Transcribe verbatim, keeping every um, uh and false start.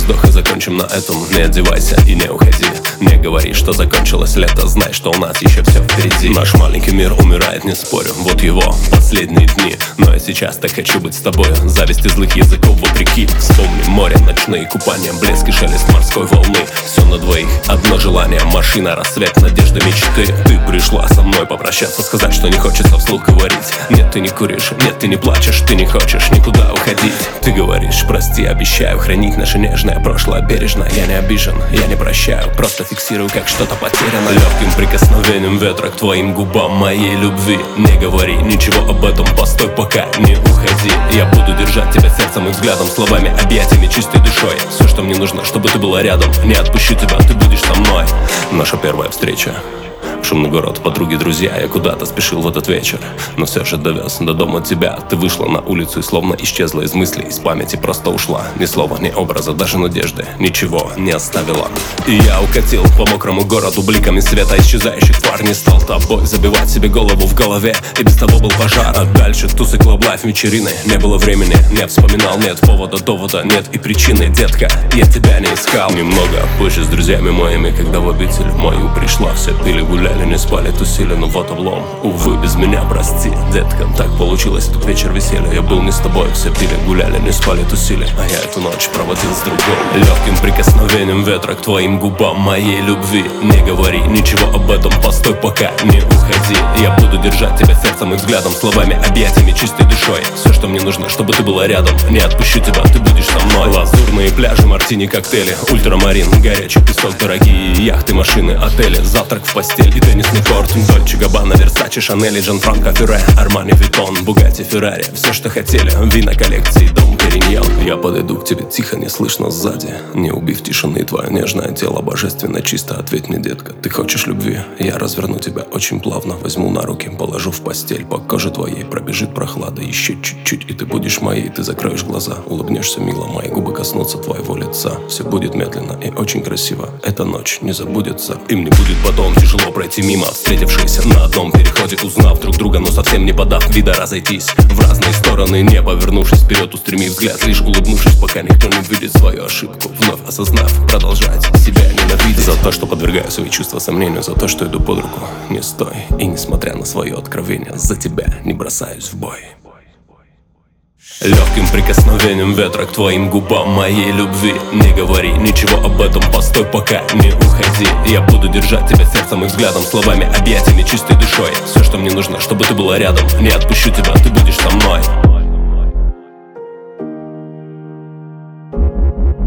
вздоха закончим на этом. Не одевайся и не уходи. Не говори, что закончилось лето. Знай, что у нас еще все впереди. Наш маленький мир умирает, не спорю. Вот его последние дни. Но я сейчас так хочу быть с тобой. Зависти злых языков вопреки. Вспомни море, ночные купания, блеск и шелест морской волны. Все на двоих, одно желание. Машина, рассвет, надежда, мечты. Ты пришла со мной попрощаться, сказать, что не хочется вслух говорить. Нет, ты не куришь, нет, ты не плачешь. Ты не хочешь никуда уходить. Ты говоришь, прости, обещаю хранить наше нежное прошлое бережно. Я не обижен, я не прощаю, просто фиксирую, как что-то потеряно. Легким прикосновением ветра к твоим губам моей любви. Не говори ничего об этом, постой, пока не уходи. Я буду держать тебя сердцем и взглядом, словами, объятиями, чистой душой. Все, что мне нужно, чтобы ты была рядом. Не отпущу тебя, ты будешь со мной. Наша первая встреча. Шумный город, подруги, друзья. Я куда-то спешил в этот вечер, но все же довез до дома тебя. Ты вышла на улицу и словно исчезла из мыслей, из памяти просто ушла. Ни слова, ни образа, даже надежды ничего не оставила. И я укатил по мокрому городу, бликами света исчезающих фар. Не стал тобой забивать себе голову в голове, и без того был пожар. А дальше тусы, клаб-лайф, вечерины. Не было времени, не вспоминал, нет повода, довода, нет и причины. Детка, я тебя не искал. Немного позже с друзьями моими, когда в обитель мою пришла, все пили, гуляли, не спали, тусили, но вот облом. Увы, без меня, прости, детка. Так получилось, этот вечер веселья. Я был не с тобой, все пили, гуляли, не спали, тусили, а я эту ночь проводил с другой. Легким прикосновением ветра к твоим губам моей любви. Не говори ничего об этом, постой, пока не уходи. Я буду держать тебя сердцем и взглядом, словами, объятиями, чистой душой. Все, что мне нужно, чтобы ты была рядом. Не отпущу тебя, ты будешь со мной. Лазурные пляжи, мартини, коктейли, ультрамарин, горячий песок, дорогие яхты, машины, отели, завтрак в постель и теннисный корт. Дольче Габбана, Версаче, Шанель, Джан Франко, Фюре, Армани, Виттон, Бугатти, Феррари. Все, что хотели, вина коллекции, дом Периньон. Я подойду к тебе тихо, не слышно сзади, не убив тишины твое нежное тело, божественно чисто. Ответь мне, детка, ты хочешь любви? Я разверну тебя очень плавно, возьму на руки, положу в постель. По коже твоей пробежит прохлада, еще чуть-чуть, и ты будешь моей. Ты закроешь глаза, улыбнешься мило, мои губы коснутся твоего лица. Все будет медленно и очень красиво, эта ночь не забудется. И мне будет потом тяжело пройти мимо, встретившиеся на одном переходе, узнав друг друга, но совсем не подав вида, разойтись в разные стороны, не повернувшись вперед, устремив взгляд, лишь улыбнувшись, пока никто не видит свою ошибку, вновь осознав, продолжать себя ненавидеть. За то, что подвергаю свои чувства сомнению, за то, что иду под руку, не стой. И несмотря на свое откровение, за тебя не бросаюсь в бой. Легким прикосновением ветра к твоим губам моей любви. Не говори ничего об этом, постой, пока не уходи. Я буду держать тебя сердцем и взглядом, словами, объятиями, чистой душой. Все, что мне нужно, чтобы ты была рядом. Не отпущу тебя, ты будешь со мной.